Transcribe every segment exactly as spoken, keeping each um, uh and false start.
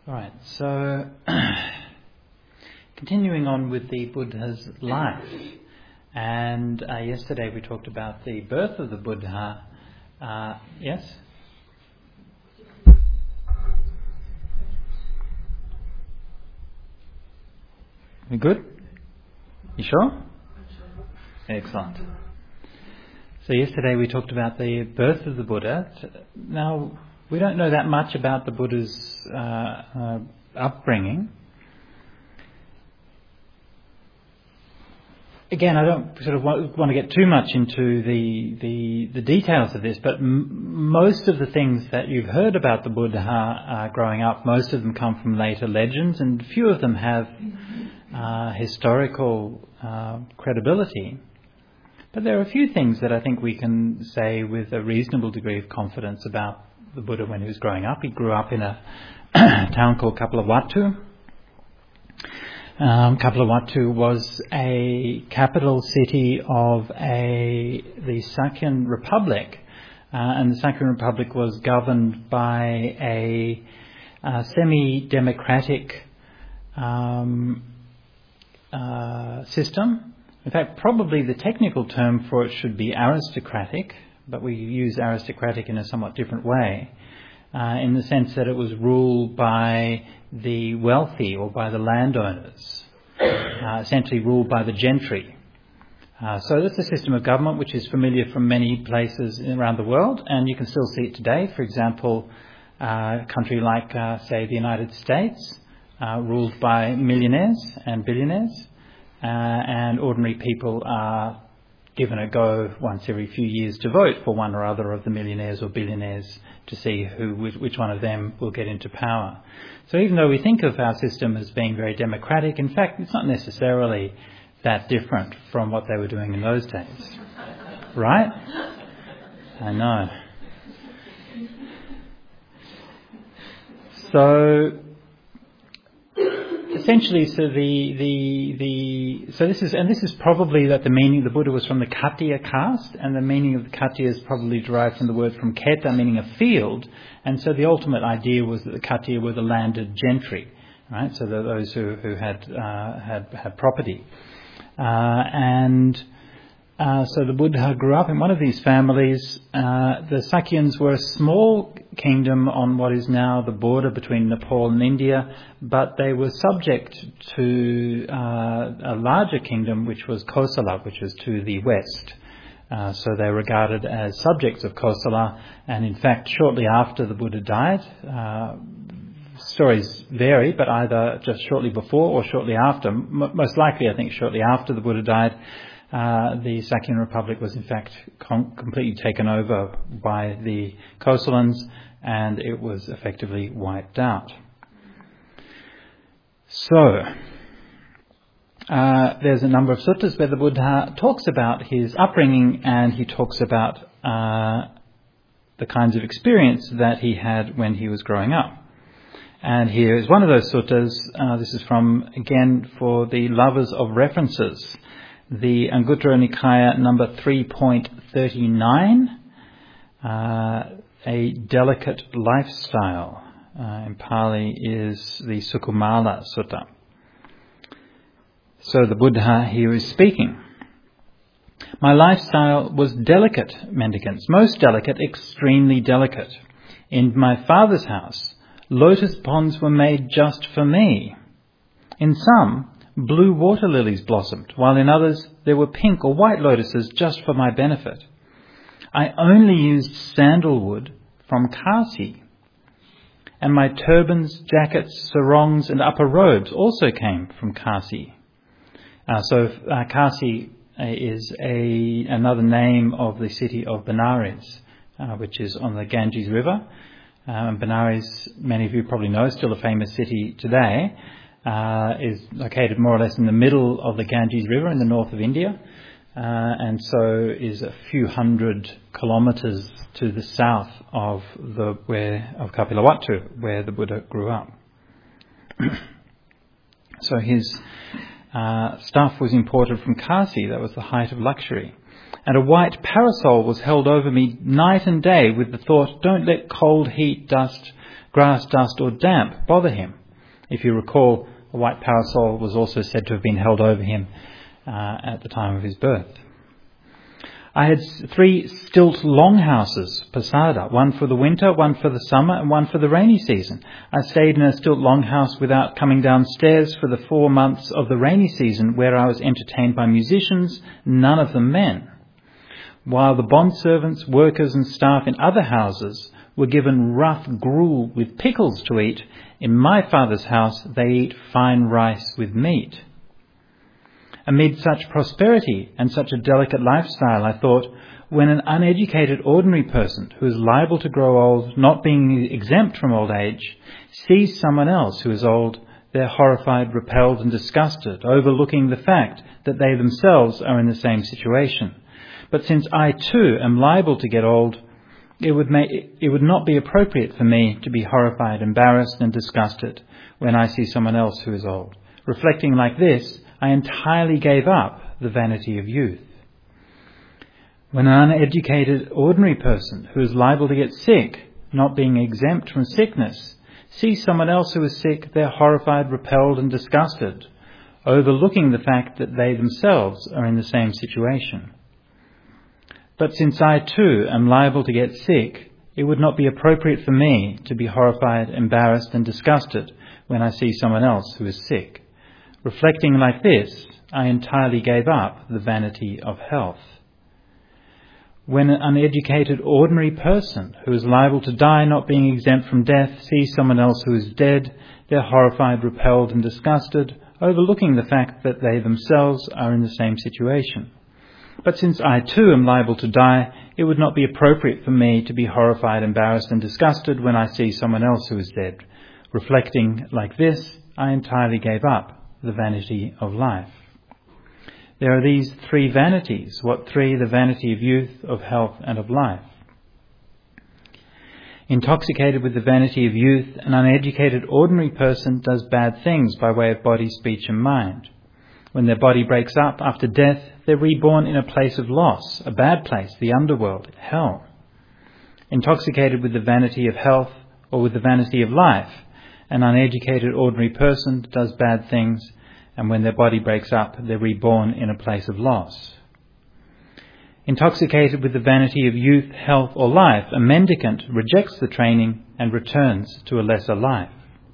Right, so continuing on with the Buddha's life, and uh, yesterday we talked about the birth of the Buddha. Uh, yes? We good? You sure? Excellent. So yesterday we talked about the birth of the Buddha. Now, we don't know that much about the Buddha's uh, uh, upbringing. Again, I don't sort of want, want to get too much into the the, the details of this, but m- most of the things that you've heard about the Buddha uh, growing up, most of them come from later legends, and few of them have uh, historical uh, credibility. But there are a few things that I think we can say with a reasonable degree of confidence about the Buddha when he was growing up. He grew up in a town called Kapilavatthu. Um, Kapilavatthu was a capital city of a the Sakyan Republic, uh, and the Sakyan Republic was governed by a, a semi-democratic um, uh, system. In fact, probably the technical term for it should be aristocratic, but we use aristocratic in a somewhat different way, uh, in the sense that it was ruled by the wealthy or by the landowners, uh, essentially ruled by the gentry. Uh, so that's a system of government which is familiar from many places around the world, and you can still see it today. For example, uh, a country like, uh, say, the United States, uh, ruled by millionaires and billionaires, uh, and ordinary people are given a go once every few years to vote for one or other of the millionaires or billionaires to see who, which one of them will get into power. So even though we think of our system as being very democratic, in fact, it's not necessarily that different from what they were doing in those days. Right? I know. So essentially, so the, the the so this is and this is probably that the meaning the Buddha was from the Khattiya caste, and the meaning of the Khattiya is probably derived from the word from Kheta, meaning a field, and so the ultimate idea was that the Khattiya were the landed gentry, right? So the, those who who had uh, had had property, uh, and uh, so the Buddha grew up in one of these families. Uh, the Sakyans were a small kingdom on what is now the border between Nepal and India, but they were subject to uh, a larger kingdom which was Kosala, which was to the west. Uh, so they were regarded as subjects of Kosala, and in fact shortly after the Buddha died, uh, stories vary, but either just shortly before or shortly after, m- most likely I think shortly after the Buddha died, Uh, the Sakyan Republic was in fact com- completely taken over by the Kosalans, and it was effectively wiped out. So, uh, there's a number of suttas where the Buddha talks about his upbringing, and he talks about uh, the kinds of experience that he had when he was growing up. And here is one of those suttas. Uh, this is from, again, for the lovers of references, the Anguttara Nikaya number three point thirty-nine, uh, a delicate lifestyle, uh, in Pali is the Sukumala Sutta. So the Buddha here is speaking. My lifestyle was delicate, mendicants, most delicate, extremely delicate. In my father's house, lotus ponds were made just for me. In some, blue water lilies blossomed, while in others there were pink or white lotuses just for my benefit. I only used sandalwood from Kasi, and my turbans, jackets, sarongs and upper robes also came from Kasi. Uh, so uh, Kasi is a another name of the city of Benares, uh, which is on the Ganges River. Um, Benares, many of you probably know, is still a famous city today. Uh, is located more or less in the middle of the Ganges River in the north of India, uh, and so is a few hundred kilometres to the south of the where of Kapilavatthu, where the Buddha grew up. So his uh, stuff was imported from Kasi. That was the height of luxury. And a white parasol was held over me night and day with the thought, don't let cold, heat, dust, grass, dust or damp bother him. If you recall, a white parasol was also said to have been held over him uh, at the time of his birth. I had three stilt longhouses, posada, one for the winter, one for the summer, and one for the rainy season. I stayed in a stilt longhouse without coming downstairs for the four months of the rainy season, where I was entertained by musicians, none of them men. While the bond servants, workers and staff in other houses were given rough gruel with pickles to eat, in my father's house they eat fine rice with meat. Amid such prosperity and such a delicate lifestyle, I thought, when an uneducated ordinary person who is liable to grow old, not being exempt from old age, sees someone else who is old, they're horrified, repelled and disgusted, overlooking the fact that they themselves are in the same situation. But since I too am liable to get old, it would make, it would not be appropriate for me to be horrified, embarrassed and disgusted when I see someone else who is old. Reflecting like this, I entirely gave up the vanity of youth. When an uneducated, ordinary person who is liable to get sick, not being exempt from sickness, sees someone else who is sick, they're horrified, repelled and disgusted, overlooking the fact that they themselves are in the same situation. But since I too am liable to get sick, it would not be appropriate for me to be horrified, embarrassed and disgusted when I see someone else who is sick. Reflecting like this, I entirely gave up the vanity of health. When an uneducated, ordinary person who is liable to die, not being exempt from death, sees someone else who is dead, they're horrified, repelled and disgusted, overlooking the fact that they themselves are in the same situation. But since I too am liable to die, it would not be appropriate for me to be horrified, embarrassed and disgusted when I see someone else who is dead. Reflecting like this, I entirely gave up the vanity of life. There are these three vanities. What three? The vanity of youth, of health and of life. Intoxicated with the vanity of youth, an uneducated ordinary person does bad things by way of body, speech and mind. When their body breaks up after death, they're reborn in a place of loss, a bad place, the underworld, hell. Intoxicated with the vanity of health or with the vanity of life, an uneducated ordinary person does bad things, and when their body breaks up, they're reborn in a place of loss. Intoxicated with the vanity of youth, health or life, a mendicant rejects the training and returns to a lesser life.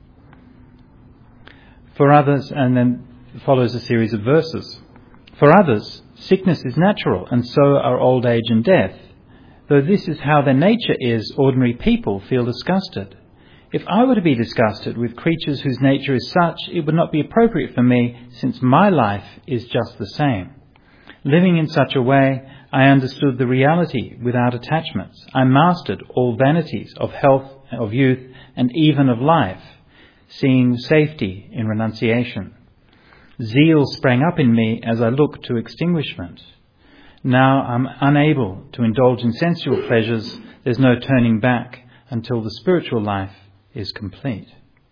For others, and then follows a series of verses. For others, sickness is natural, and so are old age and death. Though this is how their nature is, ordinary people feel disgusted. If I were to be disgusted with creatures whose nature is such, it would not be appropriate for me, since my life is just the same. Living in such a way, I understood the reality without attachments. I mastered all vanities of health, of youth, and even of life, seeing safety in renunciation. Zeal sprang up in me as I looked to extinguishment. Now I'm unable to indulge in sensual pleasures. There's no turning back until the spiritual life is complete.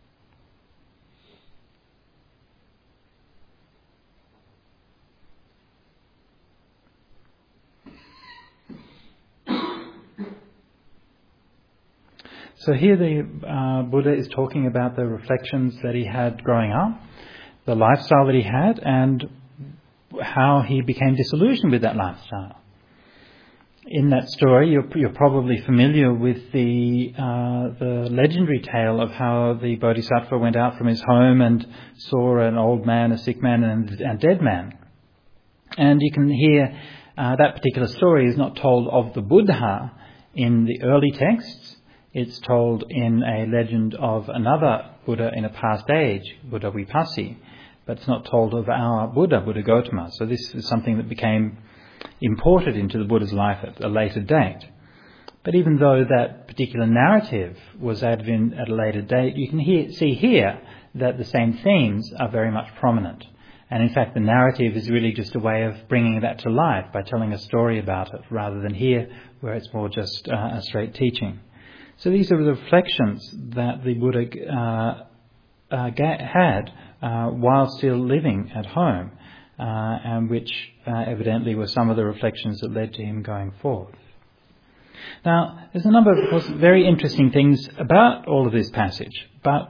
So here the uh, Buddha is talking about the reflections that he had growing up, the lifestyle that he had, and how he became disillusioned with that lifestyle. In that story, you're, you're probably familiar with the uh, the legendary tale of how the Bodhisattva went out from his home and saw an old man, a sick man, and a dead man. And you can hear uh, that particular story is not told of the Buddha in the early texts. It's told in a legend of another Buddha in a past age, Buddha Vipassi, but it's not told of our Buddha, Buddha Gautama. So this is something that became imported into the Buddha's life at a later date. But even though that particular narrative was added in at a later date, you can hear, see here that the same themes are very much prominent. And in fact, the narrative is really just a way of bringing that to life by telling a story about it, rather than here, where it's more just uh, a straight teaching. So these are the reflections that the Buddha uh, uh, had uh, while still living at home, uh, and which uh, evidently were some of the reflections that led to him going forth. Now, there's a number of, of course, very interesting things about all of this passage, but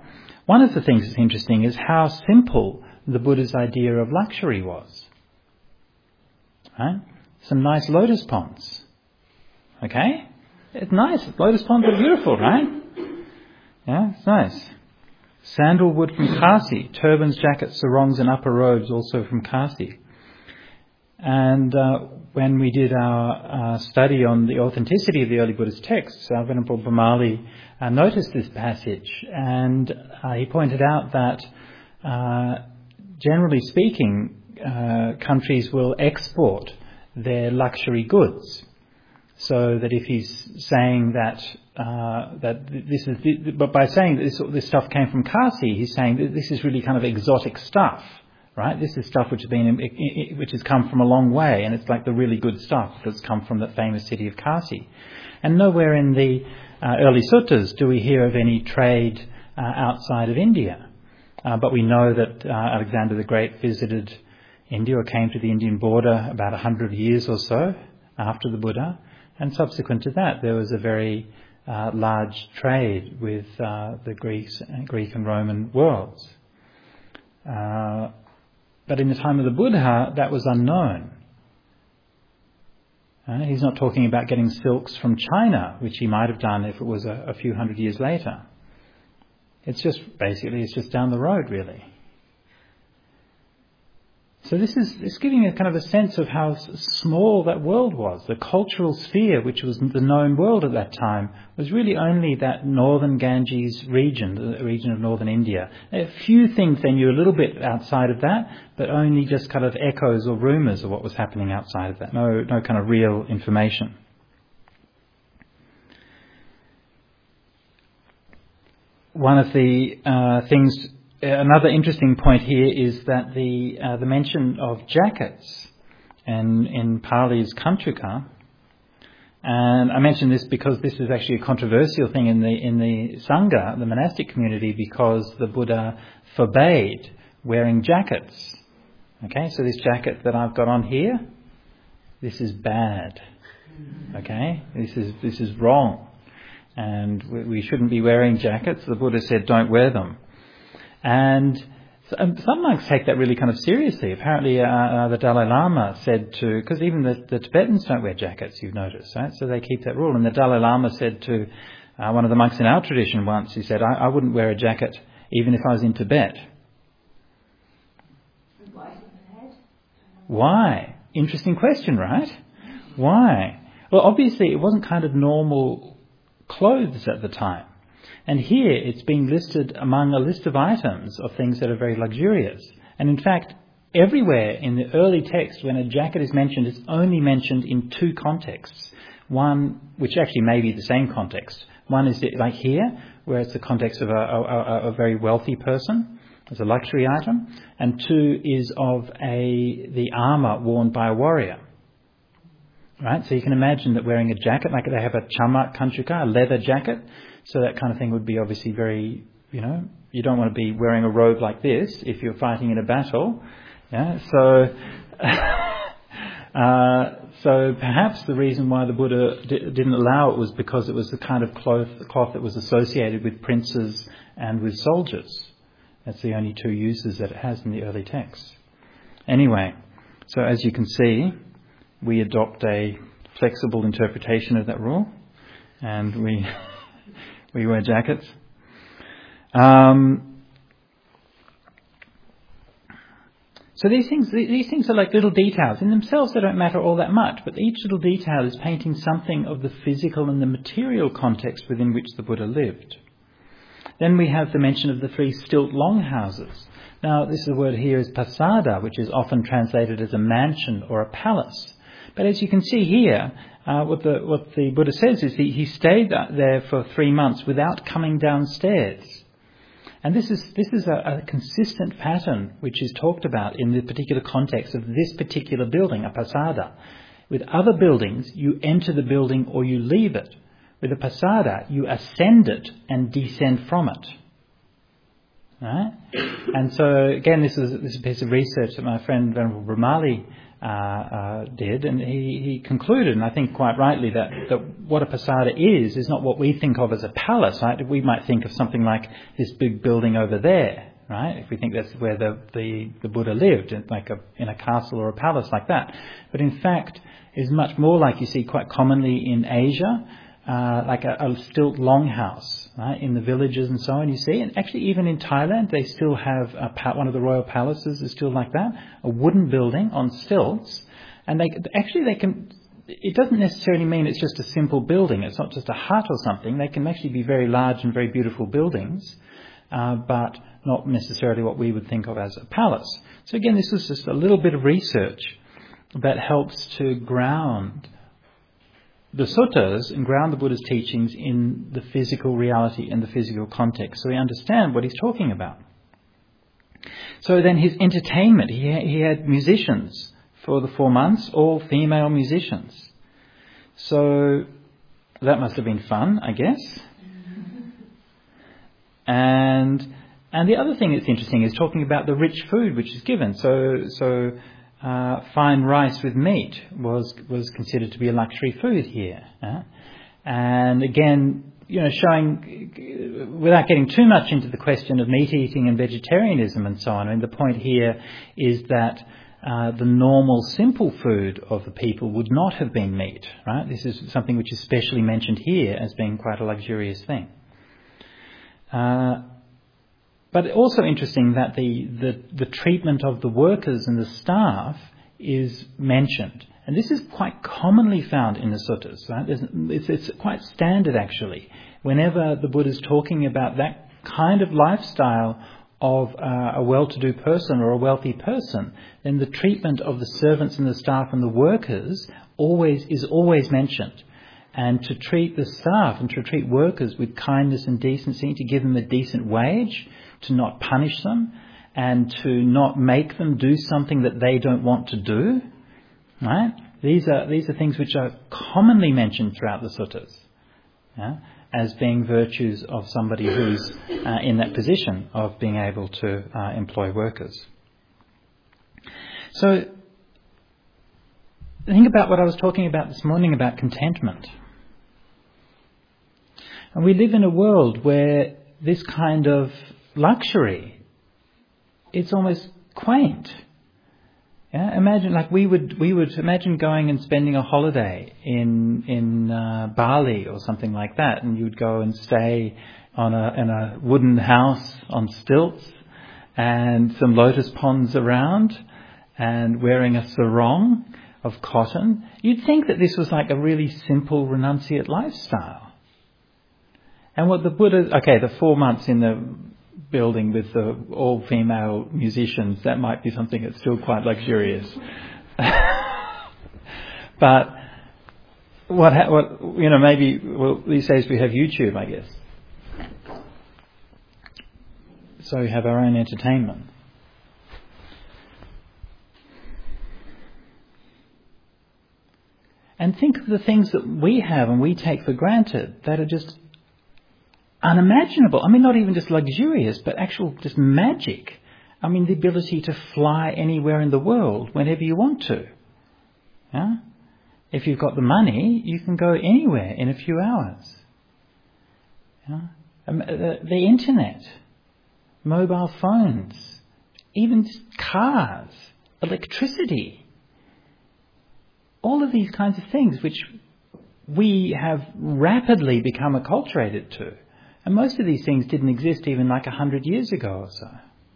One of the things that's interesting is how simple the Buddha's idea of luxury was. Right? Some nice lotus ponds. Okay? It's nice. Lotus ponds are beautiful, right? Yeah, it's nice. Sandalwood from Kasi. Turbans, jackets, sarongs and upper robes also from Kasi. And uh, when we did our uh, study on the authenticity of the early Buddhist texts, uh, Venerable Brahmali uh, noticed this passage, and uh, he pointed out that uh, generally speaking, uh, countries will export their luxury goods. So that if he's saying that uh, that this is, but by saying that this, this stuff came from Kasi, he's saying that this is really kind of exotic stuff. Right, this is stuff which has been, which has come from a long way, and it's like the really good stuff that's come from the famous city of Kasi. And nowhere in the uh, early suttas do we hear of any trade uh, outside of India. Uh, but we know that uh, Alexander the Great visited India, or came to the Indian border about a hundred years or so after the Buddha, and subsequent to that, there was a very uh, large trade with uh, the Greeks, Greek and Roman worlds. Uh, But in the time of the Buddha, that was unknown. Uh, he's not talking about getting silks from China, which he might have done if it was a, a few hundred years later. It's just, basically, it's just down the road, really. So this is it's giving a kind of a sense of how small that world was. The cultural sphere, which was the known world at that time, was really only that northern Ganges region, the region of northern India. A few things they knew a little bit outside of that, but only just kind of echoes or rumours of what was happening outside of that. No, no kind of real information. One of the uh, things... Another interesting point here is that the uh, the mention of jackets in, in Pali's Kantrika, and I mention this because this is actually a controversial thing in the in the Sangha, the monastic community, because the Buddha forbade wearing jackets. Okay, so this jacket that I've got on here, this is bad. Okay, this is this is wrong, and we, we shouldn't be wearing jackets. The Buddha said, don't wear them. And some monks take that really kind of seriously. Apparently, uh, uh, the Dalai Lama said to, because even the, the Tibetans don't wear jackets, you've noticed, right? So they keep that rule. And the Dalai Lama said to uh, one of the monks in our tradition once, he said, I, I wouldn't wear a jacket even if I was in Tibet. Why? Interesting question, right? Why? Well, obviously, it wasn't kind of normal clothes at the time. And here it's being listed among a list of items of things that are very luxurious. And in fact, everywhere in the early text, when a jacket is mentioned, it's only mentioned in two contexts. One, which actually may be the same context. One is like here, where it's the context of a, a, a very wealthy person as a luxury item. And two is of a the armour worn by a warrior. Right? So you can imagine that wearing a jacket, like they have a chamak kantrika, a leather jacket. So that kind of thing would be obviously very, you know, you don't want to be wearing a robe like this if you're fighting in a battle. Yeah, so uh, so perhaps the reason why the Buddha d- didn't allow it was because it was the kind of cloth, cloth that was associated with princes and with soldiers. That's the only two uses that it has in the early texts. Anyway, so as you can see, we adopt a flexible interpretation of that rule, and we... We wear jackets. Um, so these things, these things are like little details. In themselves, they don't matter all that much, but each little detail is painting something of the physical and the material context within which the Buddha lived. Then we have the mention of the three stilt longhouses. Now, this is the word here is pasada, which is often translated as a mansion or a palace. But as you can see here, uh, what the what the Buddha says is he, he stayed there for three months without coming downstairs. And this is this is a, a consistent pattern which is talked about in the particular context of this particular building, a pasada. With other buildings, you enter the building or you leave it. With a pasada, you ascend it and descend from it. Right? And so, again, this is, this is a piece of research that my friend Venerable Brahmali uh, uh, did, and he, he concluded, and I think quite rightly, that, that what a posada is is not what we think of as a palace, right? We might think of something like this big building over there, right? If we think that's where the, the, the Buddha lived, in like a, in a castle or a palace like that. But in fact, is much more like you see quite commonly in Asia, uh, like a, a stilt longhouse, right, in the villages and so on, you see. And actually even in Thailand, they still have a, one of the royal palaces is still like that, a wooden building on stilts. And they actually they can, it doesn't necessarily mean it's just a simple building. It's not just a hut or something. They can actually be very large and very beautiful buildings, uh, but not necessarily what we would think of as a palace. So again, this is just a little bit of research that helps to ground the suttas and ground the Buddha's teachings in the physical reality and the physical context, so we understand what he's talking about. So then his entertainment, he he had musicians for the four months, all female musicians. So that must have been fun, I guess. And and the other thing that's interesting is talking about the rich food which is given. So so. Uh, fine rice with meat was was considered to be a luxury food here, uh? And again, you know, showing without getting too much into the question of meat eating and vegetarianism and so on. I mean, the point here is that uh, the normal simple food of the people would not have been meat, right? This is something which is specially mentioned here as being quite a luxurious thing. Uh, But also interesting that the, the, the treatment of the workers and the staff is mentioned. And this is quite commonly found in the suttas, right? It's, it's quite standard, actually. Whenever the Buddha is talking about that kind of lifestyle of uh, a well-to-do person or a wealthy person, then the treatment of the servants and the staff and the workers always is always mentioned. And to treat the staff and to treat workers with kindness and decency, to give them a decent wage, to not punish them, and to not make them do something that they don't want to do, right? These are these are things which are commonly mentioned throughout the suttas, yeah, as being virtues of somebody who's uh, in that position of being able to uh, employ workers. So think about what I was talking about this morning about contentment. And we live in a world where this kind of luxury, it's almost quaint. Yeah, imagine like we would we would imagine going and spending a holiday in in uh, Bali or something like that, and you'd go and stay on a in a wooden house on stilts, and some lotus ponds around, and wearing a sarong of cotton. You'd think that this was like a really simple renunciate lifestyle. And what the Buddha, okay, the four months in the building with the all-female musicians, that might be something that's still quite luxurious. But what, what, you know, maybe, well, these days we have YouTube, I guess. So we have our own entertainment. And think of the things that we have and we take for granted that are just unimaginable. I mean, not even just luxurious, but actual just magic. I mean, the ability to fly anywhere in the world whenever you want to. Yeah? If you've got the money, you can go anywhere in a few hours. Yeah? Um, the, the internet, mobile phones, even just cars, electricity. All of these kinds of things which we have rapidly become acculturated to. And most of these things didn't exist even like a hundred years ago or so.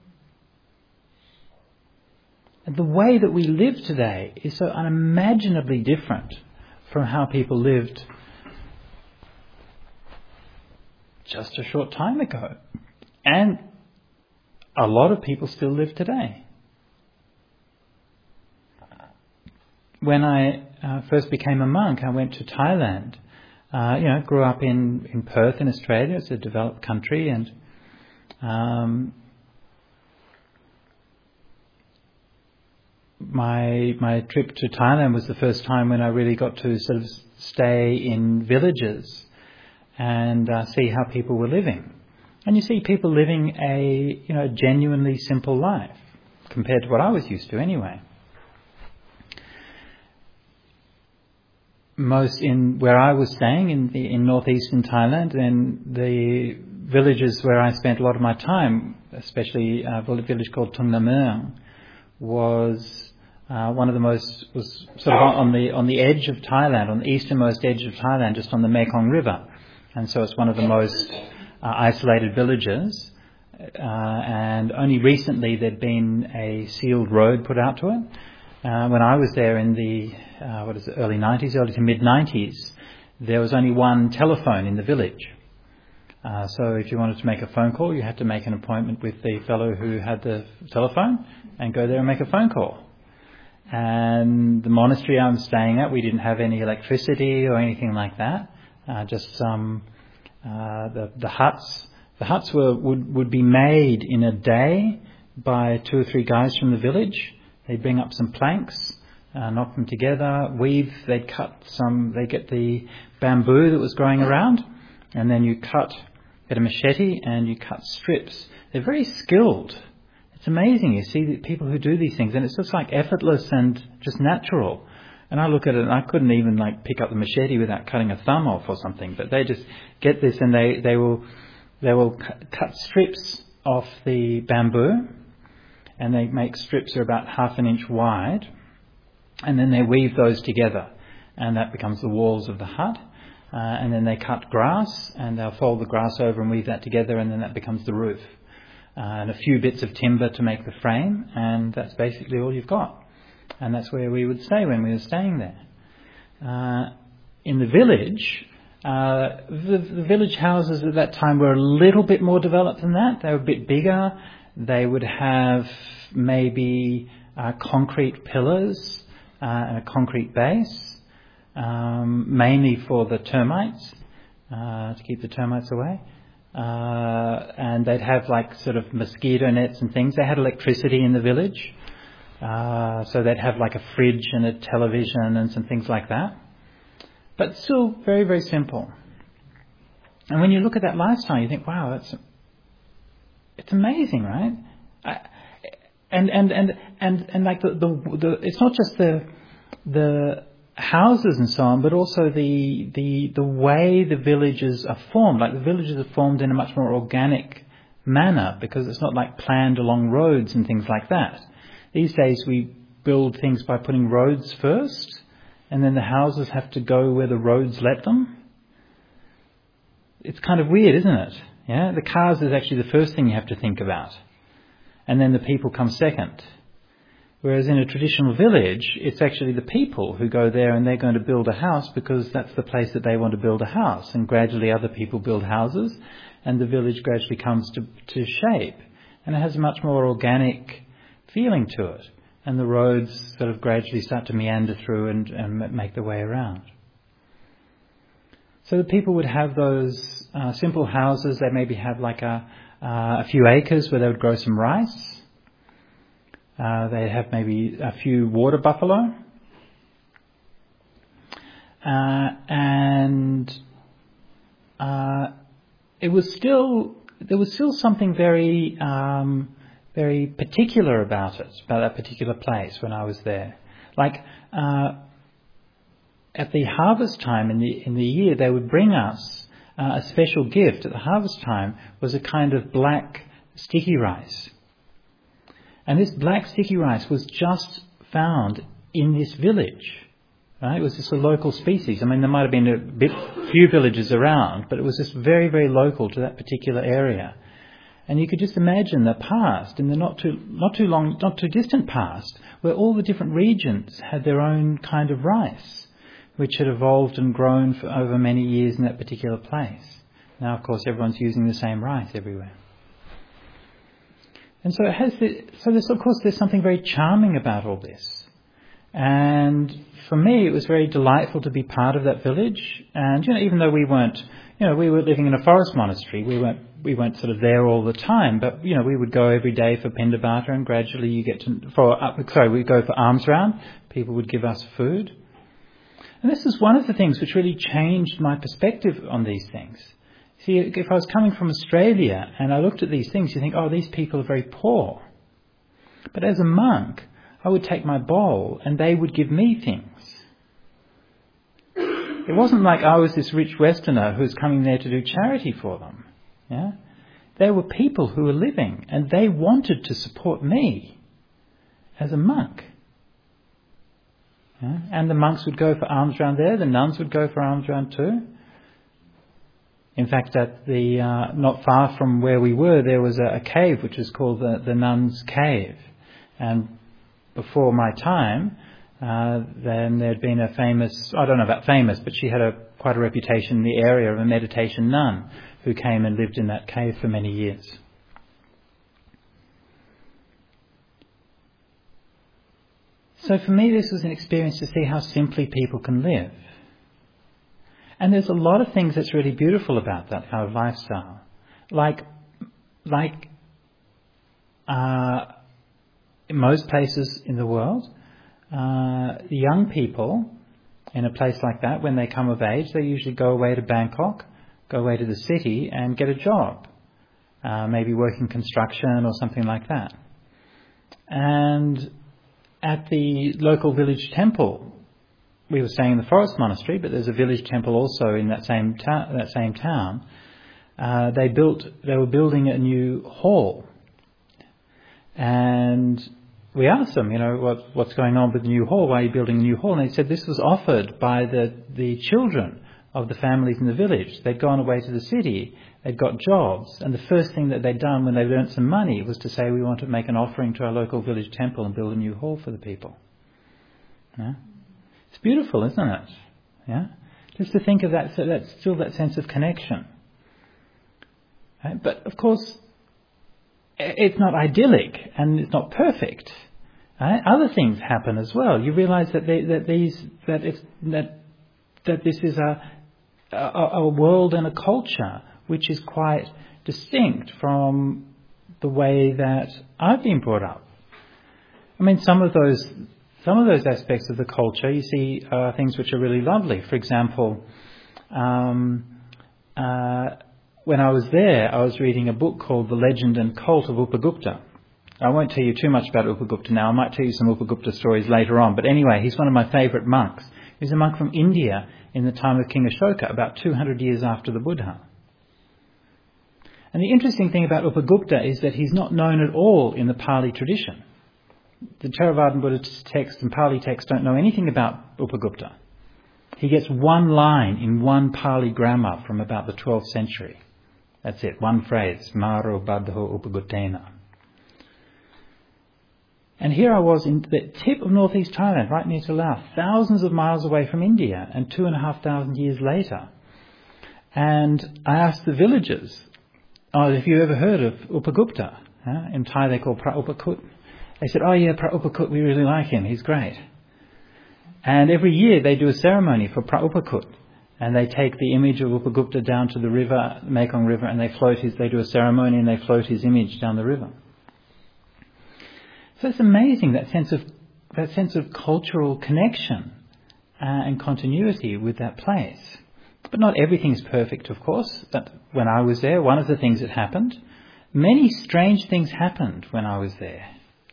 And the way that we live today is so unimaginably different from how people lived just a short time ago. And a lot of people still live today. When I uh, first became a monk, I went to Thailand. Uh, you know, grew up in, in Perth in Australia. It's a developed country, and um, my my trip to Thailand was the first time when I really got to sort of stay in villages and uh, see how people were living. And you see people living a you know genuinely simple life compared to what I was used to anyway. most in where I was staying in the, in northeastern Thailand, and the villages where I spent a lot of my time, especially a village called Tung Namung, was uh, one of the most was sort of on the on the edge of Thailand, on the easternmost edge of Thailand, just on the Mekong River, and so it's one of the most uh, isolated villages. Uh, and only recently there'd been a sealed road put out to it. Uh, when I was there in the uh, what is it, early nineties, early to mid nineties, there was only one telephone in the village. Uh, so if you wanted to make a phone call, you had to make an appointment with the fellow who had the telephone and go there and make a phone call. And the monastery I'm staying at, we didn't have any electricity or anything like that. Uh, just some uh, the the huts. The huts were would would be made in a day by two or three guys from the village. They'd bring up some planks, uh, knock them together, weave. They'd cut some. They get the bamboo that was growing around, and then you cut, get a machete, and you cut strips. They're very skilled. It's amazing. You see the people who do these things, and it's just like effortless and just natural. And I look at it, and I couldn't even like pick up the machete without cutting a thumb off or something. But they just get this, and they they will they will cu- cut strips off the bamboo. And they make strips that are about half an inch wide, and then they weave those together, and that becomes the walls of the hut. Uh, and then they cut grass, and they'll fold the grass over and weave that together, and then that becomes the roof. Uh, and a few bits of timber to make the frame, and that's basically all you've got. And that's where we would stay when we were staying there. Uh, in the village, uh, the, the village houses at that time were a little bit more developed than that. They were a bit bigger. They would have maybe uh, concrete pillars uh, and a concrete base, um, mainly for the termites, uh, to keep the termites away. Uh, and they'd have like sort of mosquito nets and things. They had electricity in the village, uh, so they'd have like a fridge and a television and some things like that. But still very, very simple. And when you look at that lifestyle, you think, wow, that's... It's amazing, right? I, and, and, and, and, and like the, the, the, it's not just the, the houses and so on, but also the, the, the way the villages are formed. Like the villages are formed in a much more organic manner because it's not like planned along roads and things like that. These days we build things by putting roads first, and then the houses have to go where the roads let them. It's kind of weird, isn't it? Yeah, the cars is actually the first thing you have to think about. And then the people come second. Whereas in a traditional village, it's actually the people who go there and they're going to build a house because that's the place that they want to build a house. And gradually other people build houses and the village gradually comes to, to shape. And it has a much more organic feeling to it. And the roads sort of gradually start to meander through and, and make their way around. So the people would have those uh, simple houses. They maybe have like a, uh, a few acres where they would grow some rice. Uh, they'd have maybe a few water buffalo. Uh, and uh, it was still, there was still something very, um, very particular about it, about that particular place when I was there. Like, uh, at the harvest time in the in the year, they would bring us uh, a special gift. At the harvest time was a kind of black sticky rice. And this black sticky rice was just found in this village. Right? It was just a local species. I mean, there might have been a bit few villages around, but it was just very, very local to that particular area. And you could just imagine the past, in the not too not too long, not too distant past, where all the different regions had their own kind of rice, which had evolved and grown for over many years in that particular place. Now, of course, everyone's using the same rice everywhere. And so it has the, so there's, of course, there's something very charming about all this. And for me, it was very delightful to be part of that village. And, you know, even though we weren't, you know, we were living in a forest monastery, we weren't, we weren't sort of there all the time, but, you know, we would go every day for Pendabata, and gradually you get to, for, uh, sorry, we'd go for alms round. People would give us food. And this is one of the things which really changed my perspective on these things. See, if I was coming from Australia and I looked at these things, you think, oh, these people are very poor. But as a monk, I would take my bowl and they would give me things. It wasn't like I was this rich Westerner who was coming there to do charity for them. Yeah? They were people who were living, and they wanted to support me as a monk. Yeah? And the monks would go for alms round there, the nuns would go for alms round too. In fact, at the uh, not far from where we were, there was a, a cave which was called the, the Nuns' Cave. And before my time, uh, then there'd been a famous, I don't know about famous, but she had a quite a reputation in the area of a meditation nun who came and lived in that cave for many years. So for me, this was an experience to see how simply people can live. And there's a lot of things that's really beautiful about that kind of lifestyle. Like, like uh, in most places in the world, uh, young people in a place like that, when they come of age, they usually go away to Bangkok, go away to the city and get a job. Uh, maybe working construction or something like that. And at the local village temple, we were staying in the forest monastery, but there's a village temple also in that same town. That same town, uh, they built. They were building a new hall, and we asked them, you know, what, what's going on with the new hall? Why are you building a new hall? And they said this was offered by the the children of the families in the village. They'd gone away to the city. They'd got jobs, and the first thing that they'd done when they'd earned some money was to say, we want to make an offering to our local village temple and build a new hall for the people. Yeah? It's beautiful, isn't it? Yeah, just to think of that. So that's still that sense of connection. Right? But of course, it's not idyllic and it's not perfect. Right? Other things happen as well. You realise that they, that these that it's that that this is a, a a world and a culture which is quite distinct from the way that I've been brought up. I mean, some of those. Some of those aspects of the culture, you see uh, things which are really lovely. For example, um, uh, when I was there, I was reading a book called The Legend and Cult of Upagupta. I won't tell you too much about Upagupta now. I might tell you some Upagupta stories later on. But anyway, he's one of my favourite monks. He was a monk from India in the time of King Ashoka, about two hundred years after the Buddha. And the interesting thing about Upagupta is that he's not known at all in the Pali tradition. The Theravadan Buddhist text and Pali text don't know anything about Upagupta. He gets one line in one Pali grammar from about the twelfth century. That's it, one phrase, Maro Badho Upagutena. And here I was in the tip of northeast Thailand, right near to Laos, thousands of miles away from India, and two and a half thousand years later. And I asked the villagers, oh, have you ever heard of Upagupta? Huh? In Thai they call Pra-Upakut. They said, oh yeah, Pra-Upakut, we really like him, he's great. And every year they do a ceremony for Pra-Upakut. And they take the image of Upagupta down to the river, Mekong River, and they float his, they do a ceremony and they float his image down the river. So it's amazing, that sense of, that sense of cultural connection uh, and continuity with that place. But not everything's perfect, of course. But when I was there, one of the things that happened, many strange things happened when I was there.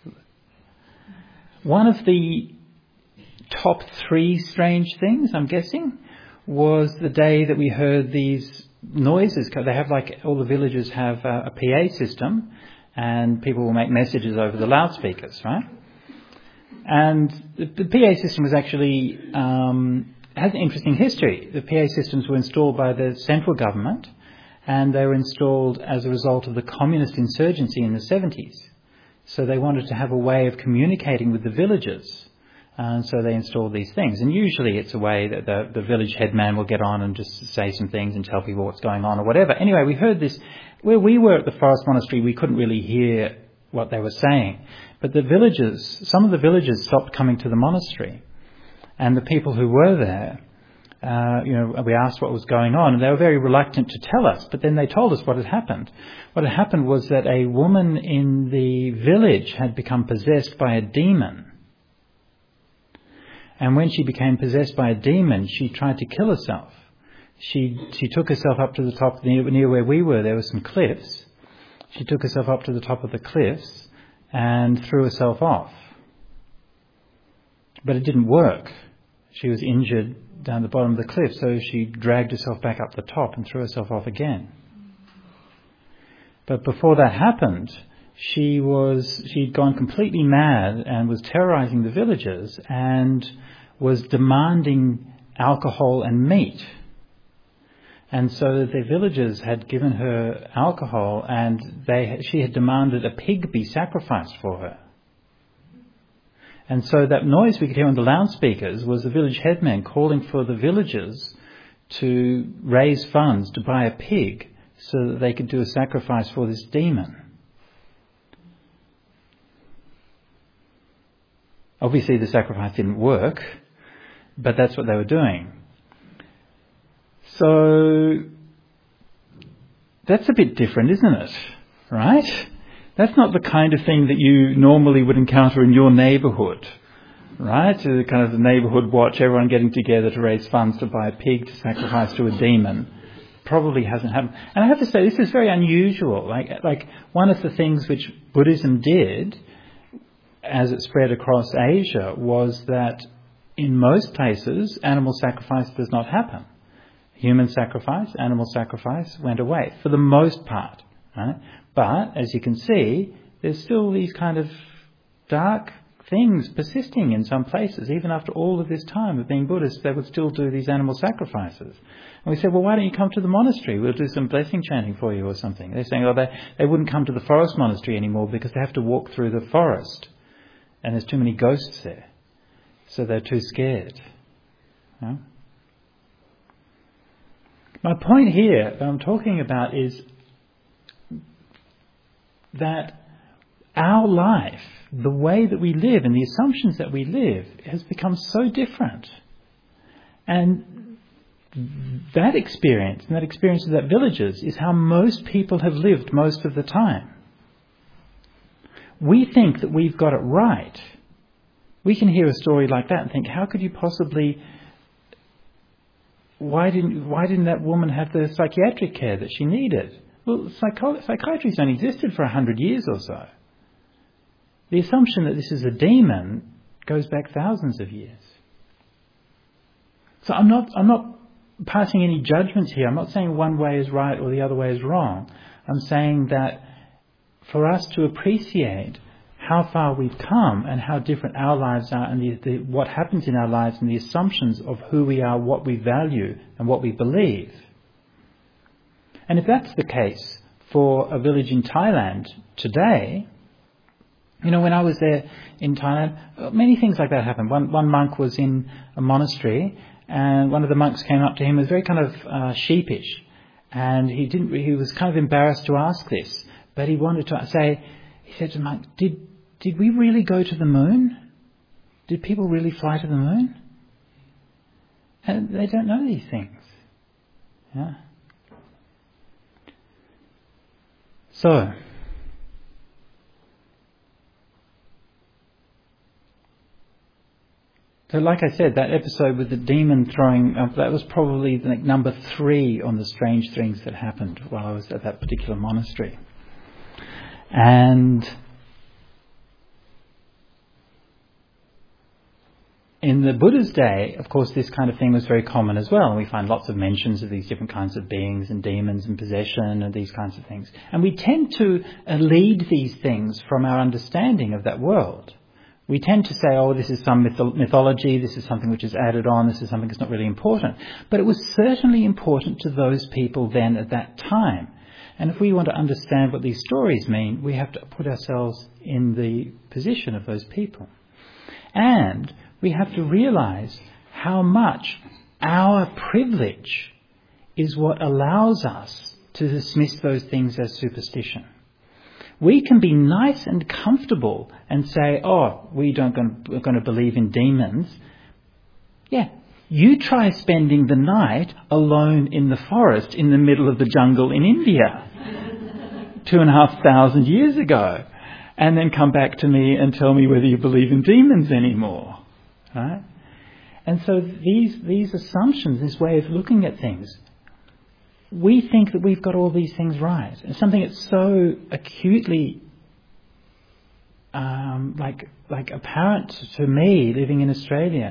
One of the top three strange things, I'm guessing, was the day that we heard these noises. They have like, all the villages have a, a P A system and people will make messages over the loudspeakers, right? And the, the P A system was actually, um, has an interesting history. The P A systems were installed by the central government and they were installed as a result of the communist insurgency in the seventies. So they wanted to have a way of communicating with the villagers. And so they installed these things. And usually it's a way that the, the village headman will get on and just say some things and tell people what's going on or whatever. Anyway, we heard this. Where we were at the forest monastery, we couldn't really hear what they were saying. But the villagers, some of the villagers stopped coming to the monastery. And the people who were there, uh, you know, we asked what was going on, and they were very reluctant to tell us. But then they told us what had happened. What had happened was that a woman in the village had become possessed by a demon. And when she became possessed by a demon, she tried to kill herself. She she took herself up to the top, near, near where we were, there were some cliffs. She took herself up to the top of the cliffs and threw herself off. But it didn't work. She was injured down the bottom of the cliff, so she dragged herself back up the top and threw herself off again. But before that happened, she was she'd gone completely mad and was terrorizing the villagers and was demanding alcohol and meat. And so the villagers had given her alcohol, and they she had demanded a pig be sacrificed for her. And so that noise we could hear on the loudspeakers was the village headman calling for the villagers to raise funds to buy a pig so that they could do a sacrifice for this demon. Obviously the sacrifice didn't work, but that's what they were doing. So that's a bit different, isn't it? Right? That's not the kind of thing that you normally would encounter in your neighbourhood, right? The kind of the neighbourhood watch, everyone getting together to raise funds to buy a pig to sacrifice to a demon. Probably hasn't happened. And I have to say, this is very unusual. Like, like one of the things which Buddhism did as it spread across Asia was that in most places, animal sacrifice does not happen. Human sacrifice, animal sacrifice went away for the most part, right? But, as you can see, there's still these kind of dark things persisting in some places. Even after all of this time of being Buddhists, they would still do these animal sacrifices. And we said, well, why don't you come to the monastery? We'll do some blessing chanting for you or something. They're saying, oh, they, they wouldn't come to the forest monastery anymore because they have to walk through the forest. And there's too many ghosts there. So they're too scared. Yeah? My point here that I'm talking about is that our life, the way that we live and the assumptions that we live has become so different. And that experience, and that experience of that villagers, is how most people have lived most of the time. We think that we've got it right. We can hear a story like that and think, how could you possibly... Why didn't why didn't that woman have the psychiatric care that she needed? Well, psycho- psychiatry's only existed for a hundred years or so. The assumption that this is a demon goes back thousands of years. So I'm not I'm not passing any judgments here. I'm not saying one way is right or the other way is wrong. I'm saying that for us to appreciate how far we've come and how different our lives are and the, the, what happens in our lives and the assumptions of who we are, what we value and what we believe. And if that's the case for a village in Thailand today, you know, when I was there in Thailand, many things like that happened. One, one monk was in a monastery and one of the monks came up to him and was very kind of uh, sheepish. And he didn't, he was kind of embarrassed to ask this, but he wanted to say, he said to the monk, did, did we really go to the moon? Did people really fly to the moon? And they don't know these things. Yeah. So, so like I said, that episode with the demon throwing up, that was probably like number three on the strange things that happened while I was at that particular monastery. And in the Buddha's day, of course, this kind of thing was very common as well. And we find lots of mentions of these different kinds of beings and demons and possession and these kinds of things. And we tend to lead these things from our understanding of that world. We tend to say, oh, this is some myth- mythology, this is something which is added on, this is something that's not really important. But it was certainly important to those people then at that time. And if we want to understand what these stories mean, we have to put ourselves in the position of those people. And we have to realise how much our privilege is what allows us to dismiss those things as superstition. We can be nice and comfortable and say, oh, we don't going to, we're going to believe in demons. Yeah, you try spending the night alone in the forest in the middle of the jungle in India two and a half thousand years ago, and then come back to me and tell me whether you believe in demons anymore. Right? And so these these assumptions, this way of looking at things, we think that we've got all these things right. And something that's so acutely um, like like apparent to me living in Australia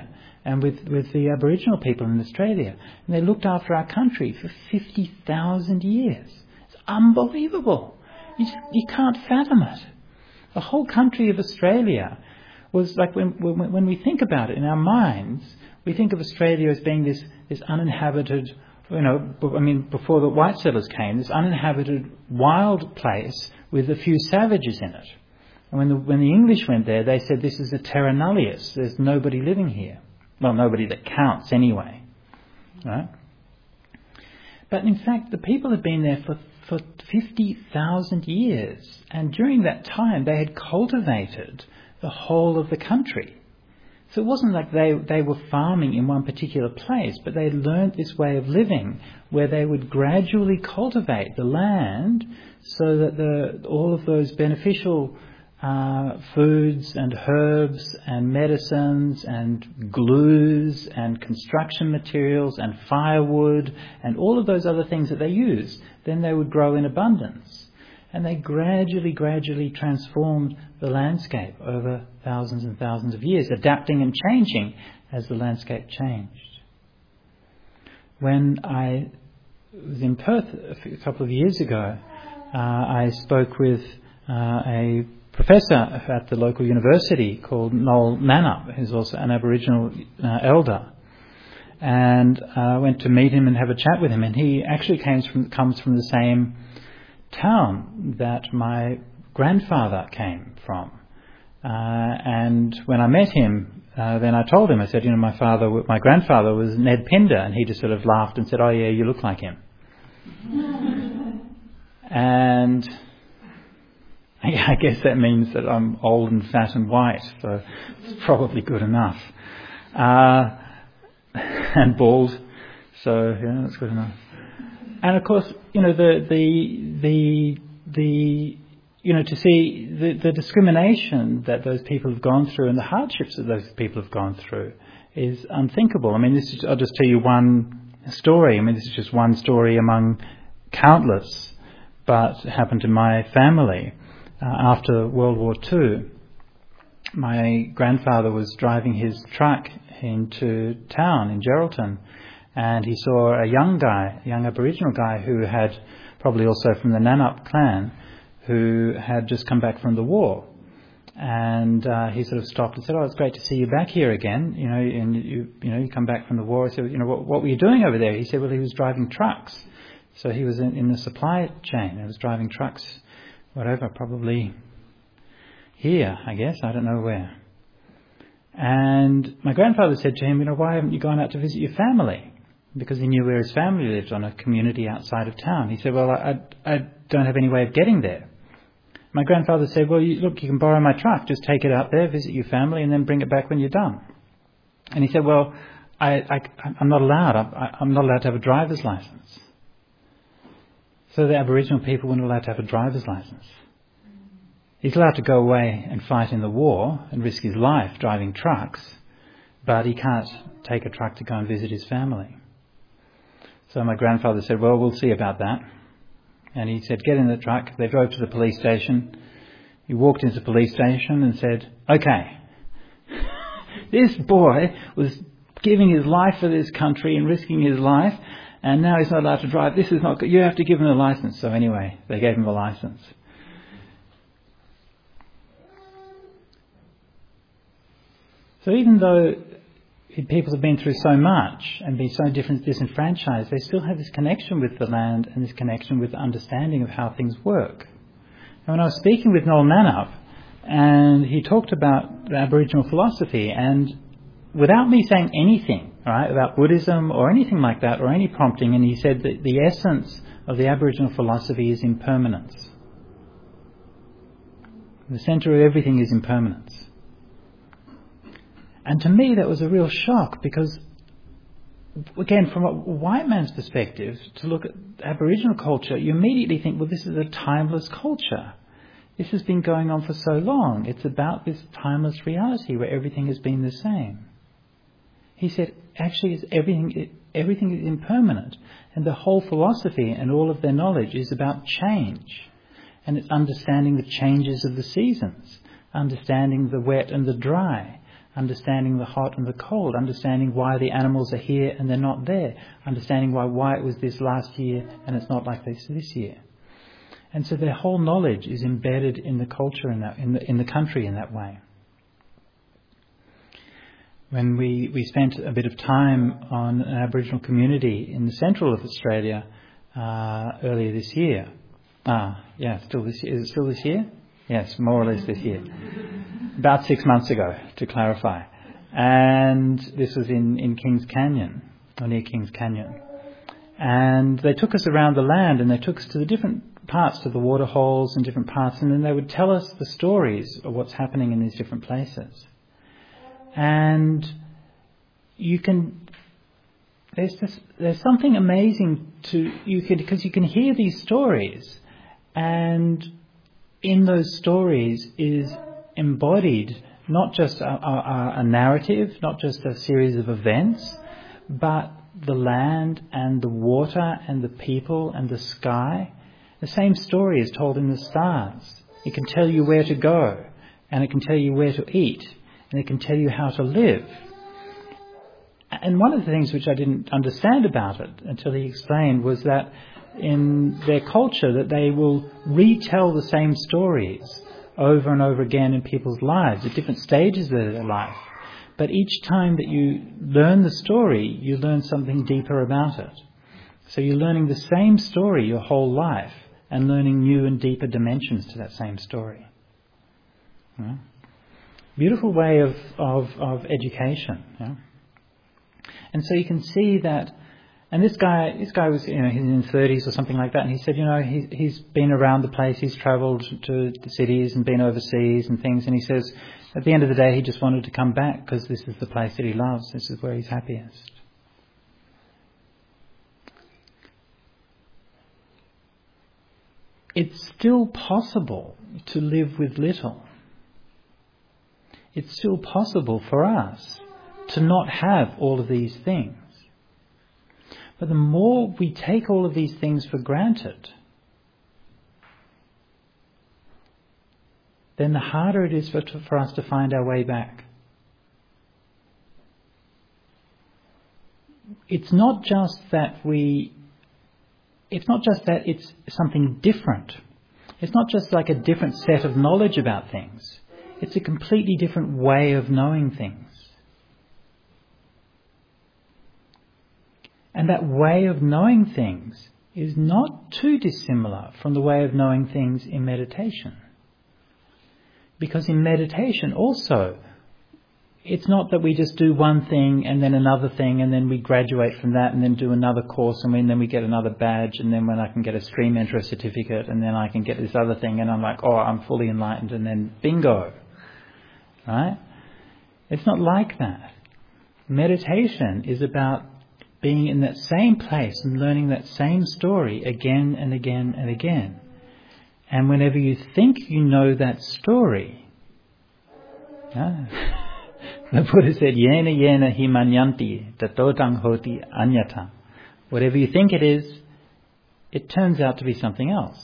and with, with the Aboriginal people in Australia. And they looked after our country for fifty thousand years. It's unbelievable. You, just, you can't fathom it. The whole country of Australia was like, when, when, when we think about it in our minds, we think of Australia as being this, this uninhabited, you know, I mean, before the white settlers came, this uninhabited wild place with a few savages in it. And when the, when the English went there, they said this is a terra nullius. There's nobody living here. Well, nobody that counts anyway. Right? But in fact, the people had been there for, for fifty thousand years. And during that time, they had cultivated the whole of the country. So it wasn't like they, they were farming in one particular place, but they learned this way of living where they would gradually cultivate the land so that the, all of those beneficial uh, foods and herbs and medicines and glues and construction materials and firewood and all of those other things that they use, then they would grow in abundance. And they gradually, gradually transformed the landscape over thousands and thousands of years, adapting and changing as the landscape changed. When I was in Perth a, few, a couple of years ago, uh, I spoke with uh, a professor at the local university called Noel Nannup, who's also an Aboriginal uh, elder. And I uh, went to meet him and have a chat with him. And he actually comes from, comes from the same town that my grandfather came from. Uh, and when I met him, uh, then I told him, I said, you know, my father, my grandfather was Ned Pinder, and he just sort of laughed and said, oh yeah, you look like him. And I guess that means that I'm old and fat and white, so it's probably good enough. Uh, and bald, so yeah, that's good enough. And of course, you know, the the the the you know, to see the, the discrimination that those people have gone through and the hardships that those people have gone through is unthinkable. I mean, this is, I'll just tell you one story. I mean, this is just one story among countless, but it happened to my family uh, after World War Two. My grandfather was driving his truck into town in Geraldton, and he saw a young guy, a young Aboriginal guy who had, probably also from the Nannup clan, who had just come back from the war. And uh, he sort of stopped and said, oh, it's great to see you back here again. You know, and you you know, you come back from the war. I said, you know, what, what were you doing over there? He said, well, he was driving trucks. So he was in, in the supply chain. He was driving trucks, whatever, probably here, I guess. I don't know where. And my grandfather said to him, you know, why haven't you gone out to visit your family? Because he knew where his family lived, on a community outside of town. He said, well, I, I, I don't have any way of getting there. My grandfather said, well, you, look, you can borrow my truck. Just take it out there, visit your family, and then bring it back when you're done. And he said, well, I, I, I'm not allowed. I, I'm not allowed to have a driver's license. So the Aboriginal people weren't allowed to have a driver's license. He's allowed to go away and fight in the war and risk his life driving trucks, but he can't take a truck to go and visit his family. So my grandfather said, well, we'll see about that. And he said, get in the truck. They drove to the police station. He walked into the police station and said, okay, this boy was giving his life for this country and risking his life, and now he's not allowed to drive. This is not good. You have to give him a license. So anyway, they gave him a license. So even though people have been through so much and been so different, disenfranchised, they still have this connection with the land and this connection with the understanding of how things work. And when I was speaking with Noel Nannup, and he talked about the Aboriginal philosophy, and without me saying anything, right, about Buddhism or anything like that, or any prompting, and he said that the essence of the Aboriginal philosophy is impermanence. The centre of everything is impermanence. And to me, that was a real shock, because, again, from a white man's perspective, to look at Aboriginal culture, you immediately think, well, this is a timeless culture. This has been going on for so long. It's about this timeless reality where everything has been the same. He said, actually, it's everything, everything is impermanent. And the whole philosophy and all of their knowledge is about change. And it's understanding the changes of the seasons, understanding the wet and the dry, understanding the hot and the cold, understanding why the animals are here and they're not there, understanding why, why it was this last year and it's not like this this year. And so their whole knowledge is embedded in the culture in that, in the, in the country in that way. When we, we spent a bit of time on an Aboriginal community in the central of Australia uh, earlier this year. Ah, yeah, still this year. Is it still this year? Yes, more or less this year. About six months ago, to clarify. And this was in, in Kings Canyon, or near Kings Canyon. And they took us around the land and they took us to the different parts, to the waterholes and different parts, and then they would tell us the stories of what's happening in these different places. And you can, there's just, there's something amazing to, you could, because you can hear these stories, and in those stories is embodied not just a, a, a narrative, not just a series of events, but the land and the water and the people and the sky. The same story is told in the stars. It can tell you where to go, and it can tell you where to eat, and it can tell you how to live. And one of the things which I didn't understand about it until he explained was that in their culture that they will retell the same stories over and over again in people's lives at different stages of their life. But each time that you learn the story, you learn something deeper about it. So you're learning the same story your whole life and learning new and deeper dimensions to that same story. Yeah. Beautiful way of, of, of education. Yeah. And so you can see that, and this guy, this guy was, you know, he's in his thirties or something like that, and he said, you know, he, he's been around the place, he's travelled to the cities and been overseas and things, and he says, at the end of the day, he just wanted to come back because this is the place that he loves, this is where he's happiest. It's still possible to live with little. It's still possible for us to not have all of these things. But the more we take all of these things for granted, then the harder it is for, for us to find our way back. It's not just that we, it's not just that it's something different. It's not just like a different set of knowledge about things. It's a completely different way of knowing things. And that way of knowing things is not too dissimilar from the way of knowing things in meditation. Because in meditation also, it's not that we just do one thing and then another thing and then we graduate from that and then do another course and then we get another badge and then when I can get a stream enterer certificate and then I can get this other thing and I'm like, oh, I'm fully enlightened and then bingo. Right? It's not like that. Meditation is about being in that same place and learning that same story again and again and again. And whenever you think you know that story, yeah, the Buddha said, Yena yena hi manyanti tatotang hoti anyata. Whatever you think it is, it turns out to be something else.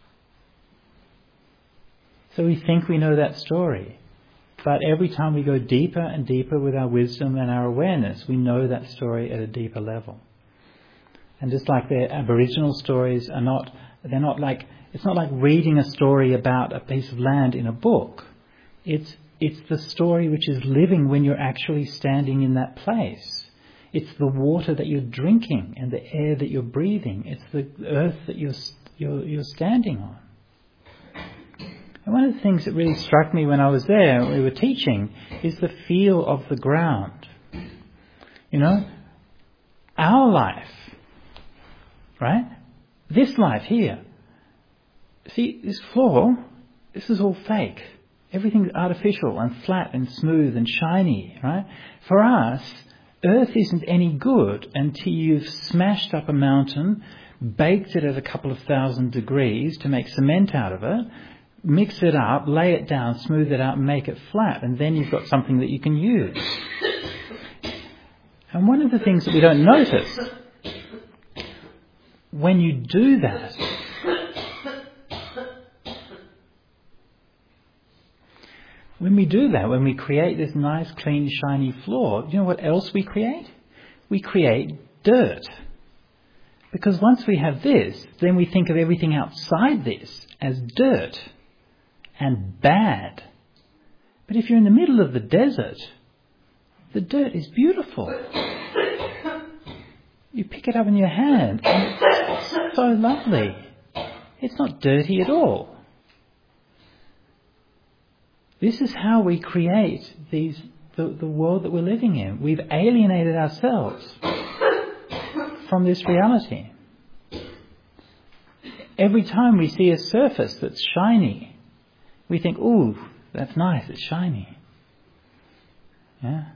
So we think we know that story. But every time we go deeper and deeper with our wisdom and our awareness, we know that story at a deeper level. And just like their Aboriginal stories are not, they're not like, it's not like reading a story about a piece of land in a book. It's, it's the story which is living when you're actually standing in that place. It's the water that you're drinking and the air that you're breathing. It's the earth that you're, you're, you're standing on. And one of the things that really struck me when I was there, when we were teaching, is the feel of the ground. You know, our life, right? This life here. See, this floor, this is all fake. Everything's artificial and flat and smooth and shiny, right? For us, Earth isn't any good until you've smashed up a mountain, baked it at a couple of thousand degrees to make cement out of it, mix it up, lay it down, smooth it out and make it flat, and then you've got something that you can use. And one of the things that we don't notice, when you do that, when we do that, when we create this nice, clean, shiny floor, you know what else we create? We create dirt. Because once we have this, then we think of everything outside this as dirt and bad. But if you're in the middle of the desert, the dirt is beautiful. You pick it up in your hand and it's so lovely. It's not dirty at all. This is how we create these the, the world that we're living in. We've alienated ourselves from this reality. Every time we see a surface that's shiny, we think, ooh, that's nice, it's shiny. Yeah.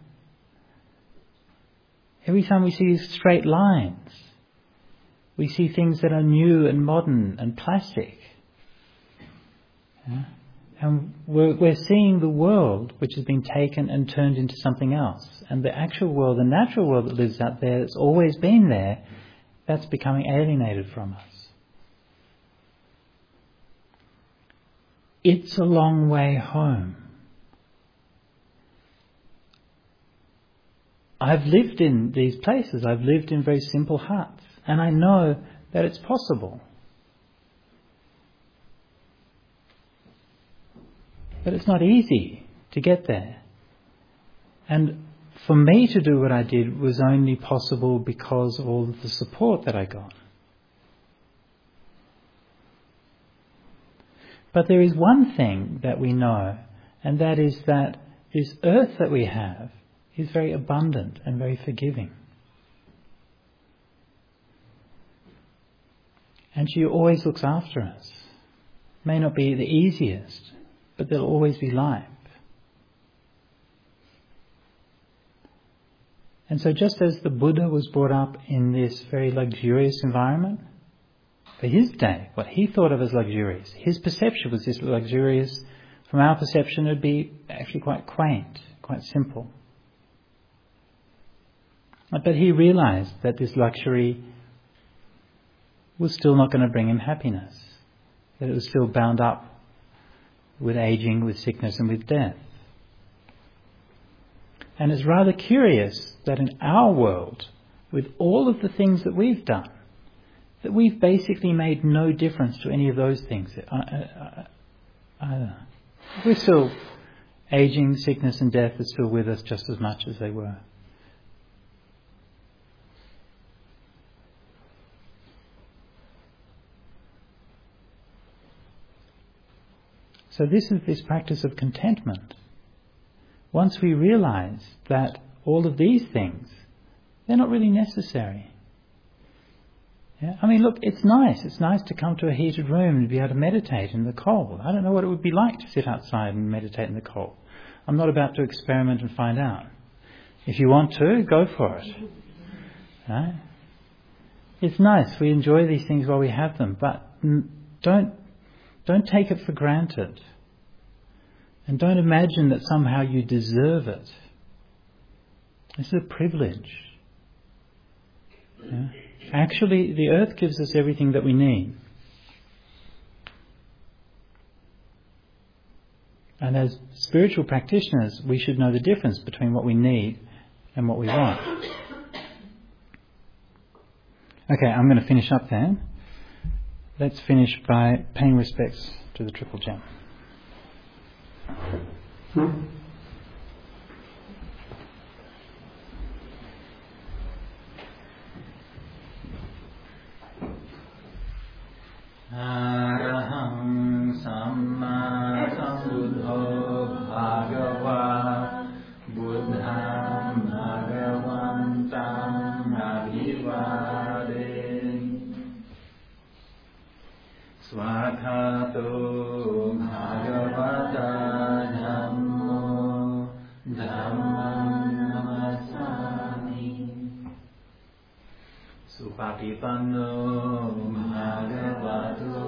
Every time we see straight lines, we see things that are new and modern and plastic. Yeah. And we're, we're seeing the world which has been taken and turned into something else. And the actual world, the natural world that lives out there, that's always been there, that's becoming alienated from us. It's a long way home. I've lived in these places. I've lived in very simple huts. And I know that it's possible. But it's not easy to get there. And for me to do what I did was only possible because of all of the support that I got. But there is one thing that we know, and that is that this earth that we have is very abundant and very forgiving. And she always looks after us. May not be the easiest, but there'll always be life. And so just as the Buddha was brought up in this very luxurious environment, for his day, what he thought of as luxurious, his perception was this luxurious. From our perception, it would be actually quite quaint, quite simple. But he realized that this luxury was still not going to bring him happiness, that it was still bound up with aging, with sickness and with death. And it's rather curious that in our world, with all of the things that we've done, that we've basically made no difference to any of those things. I, I, I, I don't know. We're still aging, sickness and death are still with us just as much as they were. So this is this practice of contentment. Once we realize that all of these things, they're not really necessary. Yeah? I mean, look, it's nice. It's nice to come to a heated room and be able to meditate in the cold. I don't know what it would be like to sit outside and meditate in the cold. I'm not about to experiment and find out. If you want to, go for it. Right? It's nice. We enjoy these things while we have them, but don't don't take it for granted. And don't imagine that somehow you deserve it. This is a privilege. Yeah? Actually, the earth gives us everything that we need. And as spiritual practitioners, we should know the difference between what we need and what we want. Okay, I'm going to finish up there. Let's finish by paying respects to the Triple Gem. Araham Samma Sambuddho Bhagava Buddham Bhagavantam Abhivade Swakhato Bhagavata Dhammo Dhammam Namasami Supatipanno Bhagavato